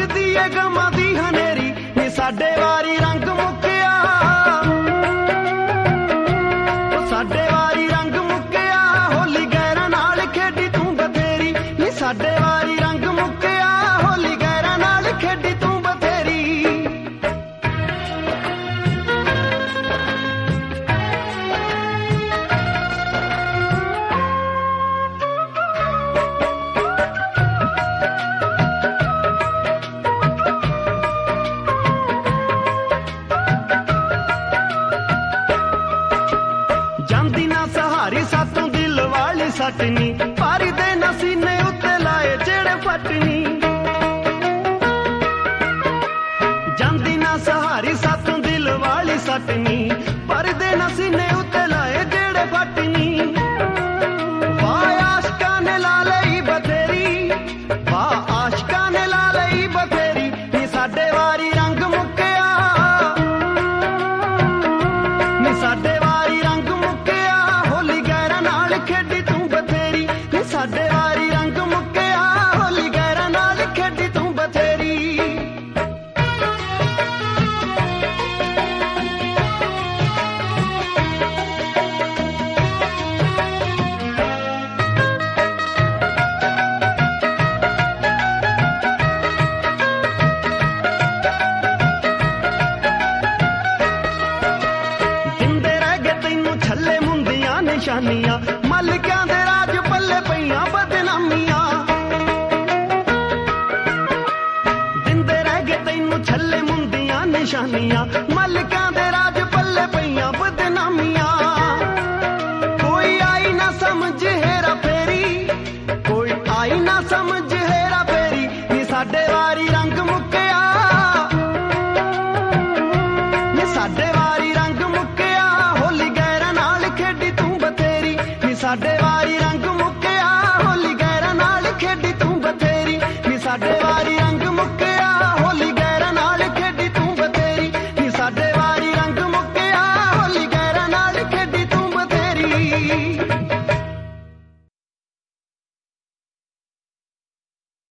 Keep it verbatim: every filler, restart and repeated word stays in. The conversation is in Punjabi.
ਲੰਘਦੀ ਏ ਗਮਾਂ ਦੀ ਹਨੇਰੀ ਨੀ ਸਾਡੇ ਵਾਰੀ ਰੰਗ ਮੁੱਕਿਆ ਸਾਡੇ ਵਾਰੀ ਰੰਗ ਮੁੱਕਿਆ ਹੋਲੀ ਗੈਰਾਂ ਨਾਲ ਖੇਡੀ ਤੂੰ ਬਥੇਰੀ ਨੀ ਸਾਡੇ ਵਾਰੀ ਰੰਗ ਮੁੱਕਿਆ ਹੋਲੀ ਗੈਰਾਂ ਨਾਲ ਖੇਡੀ ਤੂੰ ਬਥੇਰੀ ਜਾਂਦੀ ਨਾ ਸਹਾਰੀ ਸਾਤੋਂ ਦਿਲ ਵਾਲੀ ਸੱਟਨੀ ਪਾਰੀ ਦੇ ਨਸੀਨੇ ਉੱਤੇ ਲਾਏ ਜਿਹੜੇ ਫੱਟਨੀ ਜਾਂਦੀ ਨਾ ਸਹਾਰੀ ਸਾਤੋਂ ਦਿਲ ਵਾਲੀ ਸੱਟਨੀ ਪਾਰੀ ਦੇ ਨਸੀਨੇ ਉੱਤੇ ਲਾਏ ਜਿਹੜੇ ਫੱਟਨੀ ਵਾਹ ਆਸ਼ਕਾਂ ਨੇ ਲਾ ਲਈ ਬਥੇਰੀ ਵਾਹ ਆਸ਼ਕਾਂ ਨੇ ਲਾ ਲਈ ਬਥੇਰੀ ਨੀ ਸਾਡੇ ਵਾਰੀ ਰੰਗ ਮੁੱਕਿਆ ਨੀ ਸਾਡੇ ਵਾਰੀ ਰੰਗ ਖੇਡੀ ਤੂੰ ਬਥੇਰੀ ਨੀ ਸਾਡੇ ਵਾਰੀ ਰੰਗ ਮੁੱਕਿਆ ਹੋਲੀ ਗੈਰਾਂ ਨਾਲ ਖੇਡੀ ਤੂੰ ਬਥੇਰੀ ਦਿੰਦੇ ਰਹਿ ਗਏ ਤੈਨੂੰ ਛੱਲੇ ਮੁੰਦੀਆਂ ਨਿਸ਼ਾਨੀਆਂ ਮਲਿਕਾਂ ਦੇ ਰਾਜ ਪੱਲੇ ਪਈਆਂ ਬਦਨਾਮੀਆਂ ਦਿੰਦੇ ਰਹਿ ਗਏ ਤੈਨੂੰ ਛੱਲੇ ਮੁੰਦੀਆਂ ਨਿਸ਼ਾਨੀਆਂ ਮਲਿਕਾਂ ਦੇ ਰਾਜ ਪੱਲੇ ਪਈਆਂ ਬਦਨਾਮੀਆਂ ਕੋਈ ਆਈ ਨਾ ਸਮਝ ਹੇਰਾ ਫੇਰੀ ਕੋਈ ਆਈ ਨਾ ਸਮਝ ਹੇਰਾ ਫੇਰੀ ਨੀ ਸਾਡੇ ਵਾਰੀ ਰੰਗ ਮੁੱਕਿਆ ਨੀ ਸਾਡੇ ਵਾਰੀ ਰੰਗ ਮੁੱਕਿਆ ਹੋਲੀ ਗੈਰਾਂ ਨਾਲ ਖੇਡੀ ਤੂੰ ਬਥੇਰੀ ਨੀ ਸਾਡੇ